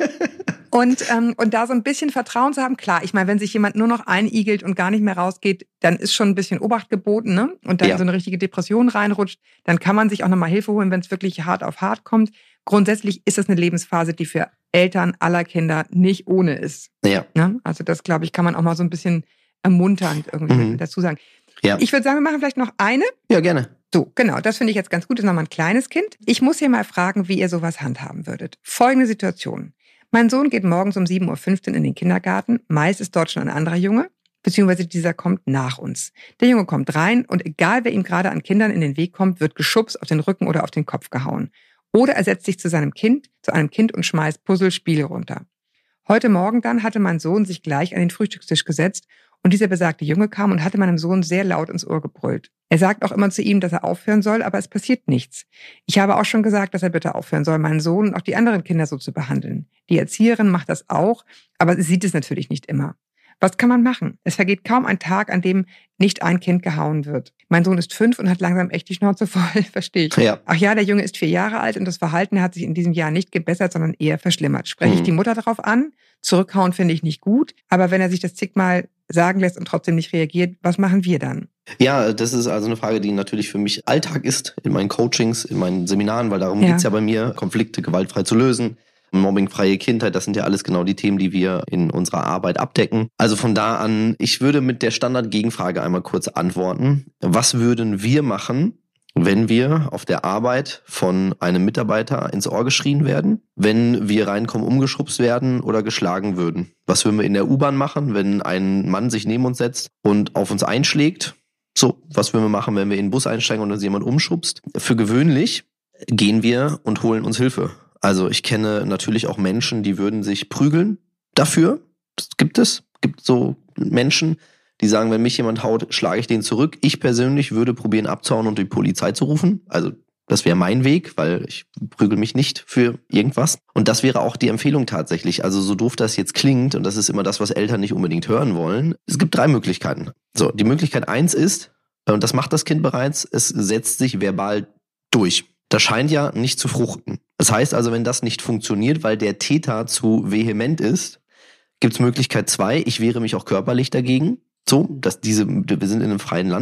Und da so ein bisschen Vertrauen zu haben, klar, ich meine, wenn sich jemand nur noch einigelt und gar nicht mehr rausgeht, dann ist schon ein bisschen Obacht geboten, ne? Und dann in so eine richtige Depression reinrutscht, dann kann man sich auch nochmal Hilfe holen, wenn es wirklich hart auf hart kommt. Grundsätzlich ist das eine Lebensphase, die für Eltern aller Kinder nicht ohne ist. Ja. Ne? Also das, glaube ich, kann man auch mal so ein bisschen ermunternd irgendwie dazu sagen. Ja. Ich würde sagen, wir machen vielleicht noch eine. Ja, gerne. So, genau, das finde ich jetzt ganz gut. Das ist nochmal ein kleines Kind. Ich muss hier mal fragen, wie ihr sowas handhaben würdet. Folgende Situation. Mein Sohn geht morgens um 7.15 Uhr in den Kindergarten. Meist ist dort schon ein anderer Junge, beziehungsweise dieser kommt nach uns. Der Junge kommt rein und egal, wer ihm gerade an Kindern in den Weg kommt, wird geschubst, auf den Rücken oder auf den Kopf gehauen. Oder er setzt sich zu einem Kind und schmeißt Puzzlespiele runter. Heute Morgen dann hatte mein Sohn sich gleich an den Frühstückstisch gesetzt und dieser besagte Junge kam und hatte meinem Sohn sehr laut ins Ohr gebrüllt. Er sagt auch immer zu ihm, dass er aufhören soll, aber es passiert nichts. Ich habe auch schon gesagt, dass er bitte aufhören soll, meinen Sohn und auch die anderen Kinder so zu behandeln. Die Erzieherin macht das auch, aber sie sieht es natürlich nicht immer. Was kann man machen? Es vergeht kaum ein Tag, an dem nicht ein Kind gehauen wird. Mein Sohn ist 5 und hat langsam echt die Schnauze voll, verstehe ich. Ja. Ach ja, der Junge ist 4 Jahre alt und das Verhalten hat sich in diesem Jahr nicht gebessert, sondern eher verschlimmert. Spreche ich die Mutter darauf an? Zurückhauen finde ich nicht gut. Aber wenn er sich das zigmal sagen lässt und trotzdem nicht reagiert, was machen wir dann? Ja, das ist also eine Frage, die natürlich für mich Alltag ist in meinen Coachings, in meinen Seminaren, weil darum geht's ja bei mir, Konflikte gewaltfrei zu lösen. Mobbingfreie Kindheit, das sind ja alles genau die Themen, die wir in unserer Arbeit abdecken. Also von da an, ich würde mit der Standard-Gegenfrage einmal kurz antworten. Was würden wir machen, wenn wir auf der Arbeit von einem Mitarbeiter ins Ohr geschrien werden, wenn wir reinkommen, umgeschubst werden oder geschlagen würden? Was würden wir in der U-Bahn machen, wenn ein Mann sich neben uns setzt und auf uns einschlägt? So, was würden wir machen, wenn wir in den Bus einsteigen und uns jemand umschubst? Für gewöhnlich gehen wir und holen uns Hilfe. Also ich kenne natürlich auch Menschen, die würden sich prügeln dafür. Das gibt es. Gibt so Menschen, die sagen, wenn mich jemand haut, schlage ich den zurück. Ich persönlich würde probieren abzuhauen und die Polizei zu rufen. Also das wäre mein Weg, weil ich prügel mich nicht für irgendwas. Und das wäre auch die Empfehlung tatsächlich. Also so doof das jetzt klingt, und das ist immer das, was Eltern nicht unbedingt hören wollen. Es gibt 3 Möglichkeiten. So, die Möglichkeit 1 ist, und das macht das Kind bereits, es setzt sich verbal durch. Das scheint ja nicht zu fruchten. Das heißt also, wenn das nicht funktioniert, weil der Täter zu vehement ist, gibt es Möglichkeit 2, ich wehre mich auch körperlich dagegen. So, wir sind in einem freien Land.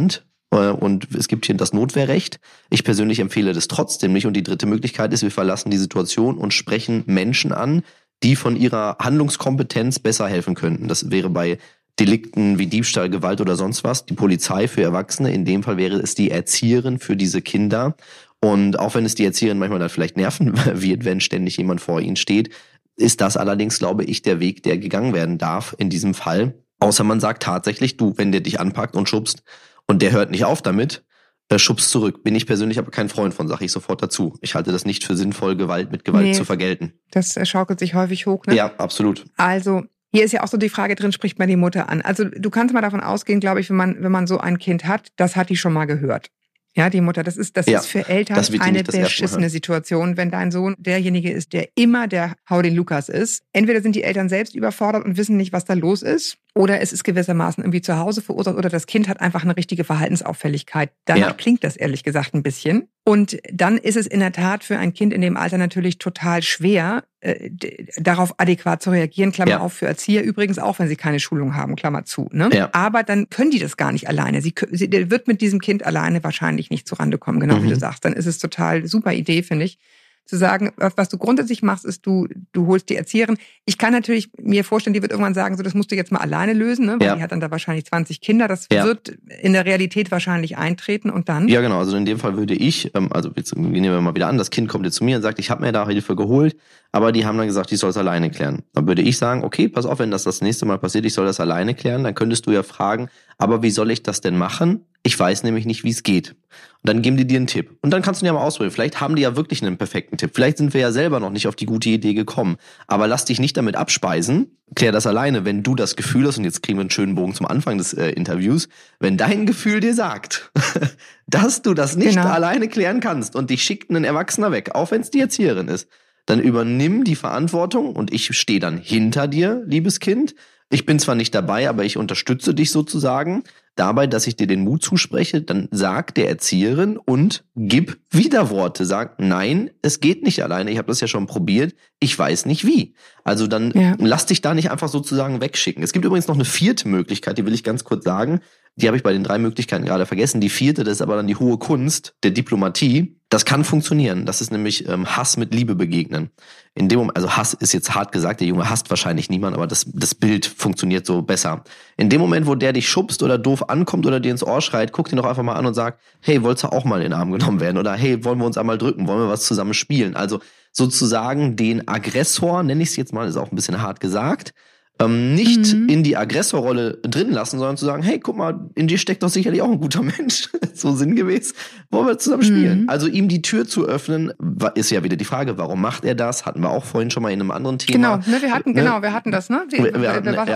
und es gibt hier das Notwehrrecht. Ich persönlich empfehle das trotzdem nicht. Und die dritte Möglichkeit ist, wir verlassen die Situation und sprechen Menschen an, die von ihrer Handlungskompetenz besser helfen könnten. Das wäre bei Delikten wie Diebstahl, Gewalt oder sonst was die Polizei für Erwachsene. In dem Fall wäre es die Erzieherin für diese Kinder. Und auch wenn es die Erzieherin manchmal dann vielleicht nerven wird, wenn ständig jemand vor ihnen steht, ist das allerdings, glaube ich, der Weg, der gegangen werden darf in diesem Fall. Außer man sagt tatsächlich, du, wenn der dich anpackt und schubst und der hört nicht auf damit, schubst zurück. Bin ich persönlich aber kein Freund von, sage ich sofort dazu. Ich halte das nicht für sinnvoll, Gewalt mit Gewalt zu vergelten. Das schaukelt sich häufig hoch, ne? Ja, absolut. Also hier ist ja auch so die Frage drin, spricht man die Mutter an? Also du kannst mal davon ausgehen, glaube ich, wenn man so ein Kind hat, das hat die schon mal gehört. Ja, die Mutter, das ist für Eltern eine beschissene Situation, wenn dein Sohn derjenige ist, der immer der Hau den Lukas ist. Entweder sind die Eltern selbst überfordert und wissen nicht, was da los ist, oder es ist gewissermaßen irgendwie zu Hause verursacht, oder das Kind hat einfach eine richtige Verhaltensauffälligkeit. Danach klingt das ehrlich gesagt ein bisschen. Und dann ist es in der Tat für ein Kind in dem Alter natürlich total schwer, darauf adäquat zu reagieren, Klammer auf, für Erzieher übrigens auch, wenn sie keine Schulung haben, Klammer zu. Ne? Ja. Aber dann können die das gar nicht alleine. Sie wird mit diesem Kind alleine wahrscheinlich nicht zurande kommen, genau wie du sagst. Dann ist es total super Idee, finde ich, zu sagen, was du grundsätzlich machst, ist, du holst die Erzieherin. Ich kann natürlich mir vorstellen, die wird irgendwann sagen, so, das musst du jetzt mal alleine lösen, ne? Weil die hat dann da wahrscheinlich 20 Kinder. Das wird in der Realität wahrscheinlich eintreten und dann? Ja, genau. Also in dem Fall würde ich, also jetzt nehmen wir mal wieder an, das Kind kommt jetzt zu mir und sagt, ich habe mir da Hilfe geholt, aber die haben dann gesagt, ich soll es alleine klären. Dann würde ich sagen, okay, pass auf, wenn das nächste Mal passiert, ich soll das alleine klären, dann könntest du ja fragen, aber wie soll ich das denn machen? Ich weiß nämlich nicht, wie es geht. Und dann geben die dir einen Tipp. Und dann kannst du ja mal ausprobieren. Vielleicht haben die ja wirklich einen perfekten Tipp. Vielleicht sind wir ja selber noch nicht auf die gute Idee gekommen. Aber lass dich nicht damit abspeisen. Klär das alleine, wenn du das Gefühl hast, und jetzt kriegen wir einen schönen Bogen zum Anfang des Interviews, wenn dein Gefühl dir sagt, dass du das nicht alleine klären kannst und dich schickt ein Erwachsener weg, auch wenn es die Erzieherin ist, dann übernimm die Verantwortung und ich stehe dann hinter dir, liebes Kind. Ich bin zwar nicht dabei, aber ich unterstütze dich sozusagen dabei, dass ich dir den Mut zuspreche. Dann sag der Erzieherin und gib Widerworte. Sag, nein, es geht nicht alleine. Ich habe das ja schon probiert. Ich weiß nicht wie. Also dann lass dich da nicht einfach sozusagen wegschicken. Es gibt übrigens noch eine vierte Möglichkeit, die will ich ganz kurz sagen. Die habe ich bei den 3 Möglichkeiten gerade vergessen. Die vierte, das ist aber dann die hohe Kunst der Diplomatie. Das kann funktionieren. Das ist nämlich Hass mit Liebe begegnen. In dem Moment, also Hass ist jetzt hart gesagt, der Junge hasst wahrscheinlich niemand, aber das Bild funktioniert so besser. In dem Moment, wo der dich schubst oder doof ankommt oder dir ins Ohr schreit, guck ihn doch einfach mal an und sag, hey, wolltest du auch mal in den Arm genommen werden? Oder hey, wollen wir uns einmal drücken? Wollen wir was zusammen spielen? Also sozusagen den Aggressor, nenne ich es jetzt mal, ist auch ein bisschen hart gesagt, nicht in die Aggressorrolle drin lassen, sondern zu sagen, hey, guck mal, in dir steckt doch sicherlich auch ein guter Mensch, so sinngemäß, wollen wir zusammen spielen. Also ihm die Tür zu öffnen, ist ja wieder die Frage, warum macht er das? Hatten wir auch vorhin schon mal in einem anderen Thema. Genau, wir hatten das, ne? Der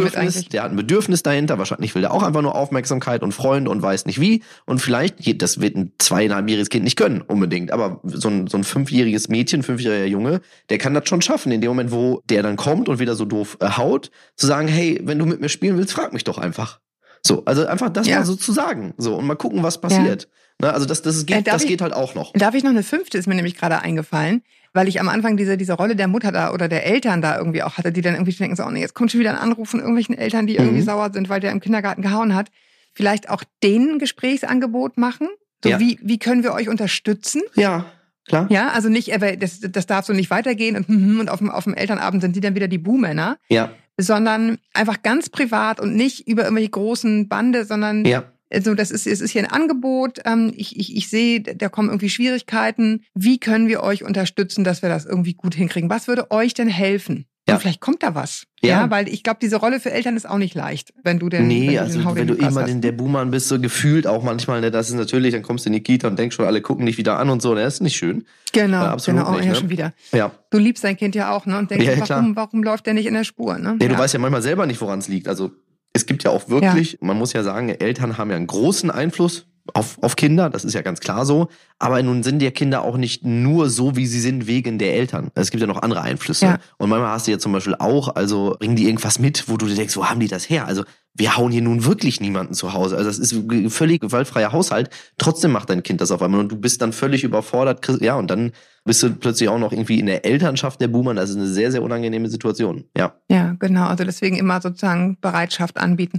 hat ein Bedürfnis dahinter, wahrscheinlich will er auch einfach nur Aufmerksamkeit und Freunde und weiß nicht wie. Und vielleicht, das wird ein 2,5-jähriges Kind nicht können, unbedingt, aber so ein 5-jähriges Mädchen, 5-jähriger Junge, der kann das schon schaffen, in dem Moment, wo der dann kommt und wieder so doof haut, zu sagen, hey, wenn du mit mir spielen willst, frag mich doch einfach. So, also einfach das mal so zu sagen. So, und mal gucken, was passiert. Ja. Also das geht halt auch noch. Darf ich noch eine 5. ist mir nämlich gerade eingefallen, weil ich am Anfang diese Rolle der Mutter da oder der Eltern da irgendwie auch hatte, die dann irgendwie denken, so, oh nee, jetzt kommt schon wieder ein Anruf von irgendwelchen Eltern, die irgendwie sauer sind, weil der im Kindergarten gehauen hat. Vielleicht auch denen ein Gesprächsangebot machen. So, wie können wir euch unterstützen? Ja. Klar. Ja, also nicht, das darf so nicht weitergehen und auf dem Elternabend sind die dann wieder die Buhmänner. Ja. Sondern einfach ganz privat und nicht über irgendwelche großen Bande, sondern also es ist hier ein Angebot. Ich sehe, da kommen irgendwie Schwierigkeiten. Wie können wir euch unterstützen, dass wir das irgendwie gut hinkriegen? Was würde euch denn helfen? Ja. Und vielleicht kommt da was. Ja, weil ich glaube, diese Rolle für Eltern ist auch nicht leicht, wenn du den wenn du immer der Buhmann bist, so gefühlt auch manchmal, ne, das ist natürlich, dann kommst du in die Kita und denkst schon, alle gucken dich wieder an und so, ne, das ist nicht schön. Genau, absolut nicht, ne? Schon wieder. Ja. Du liebst dein Kind ja auch, ne, und denkst, warum läuft der nicht in der Spur, ne? Ja, du weißt ja manchmal selber nicht, woran es liegt. Also es gibt ja auch wirklich, man muss ja sagen, Eltern haben ja einen großen Einfluss auf Kinder, das ist ja ganz klar so. Aber nun sind ja Kinder auch nicht nur so, wie sie sind, wegen der Eltern. Es gibt ja noch andere Einflüsse. Ja. Und manchmal hast du ja zum Beispiel auch, also bringen die irgendwas mit, wo du dir denkst, wo haben die das her? Also wir hauen hier nun wirklich niemanden zu Hause. Also das ist ein völlig gewaltfreier Haushalt. Trotzdem macht dein Kind das auf einmal und du bist dann völlig überfordert. Ja, und dann bist du plötzlich auch noch irgendwie in der Elternschaft der Buhmann. Das ist eine sehr, sehr unangenehme Situation. Ja. Ja, genau. Also deswegen immer sozusagen Bereitschaft anbieten.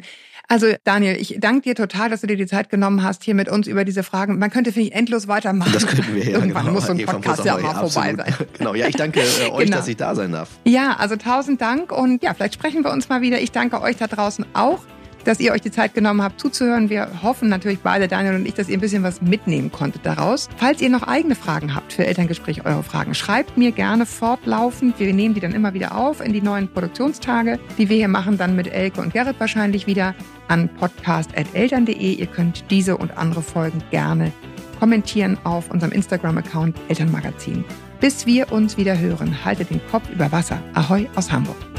Also Daniel, ich danke dir total, dass du dir die Zeit genommen hast, hier mit uns über diese Fragen. Man könnte, finde ich, endlos weitermachen. Das könnten wir ja. Irgendwann muss so ein Podcast ja auch mal vorbei sein. Genau, ja, ich danke euch, dass ich da sein darf. Ja, also 1000 Dank und ja, vielleicht sprechen wir uns mal wieder. Ich danke euch da draußen auch, dass ihr euch die Zeit genommen habt, zuzuhören. Wir hoffen natürlich beide, Daniel und ich, dass ihr ein bisschen was mitnehmen konntet daraus. Falls ihr noch eigene Fragen habt für Elterngespräch, eure Fragen, schreibt mir gerne fortlaufend. Wir nehmen die dann immer wieder auf in die neuen Produktionstage, die wir hier machen, dann mit Elke und Gerrit wahrscheinlich wieder an podcast@eltern.de. Ihr könnt diese und andere Folgen gerne kommentieren auf unserem Instagram-Account Elternmagazin. Bis wir uns wieder hören, haltet den Kopf über Wasser. Ahoi aus Hamburg.